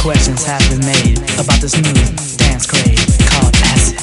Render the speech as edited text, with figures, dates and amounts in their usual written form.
Questions have been made about this new dance craze called acid.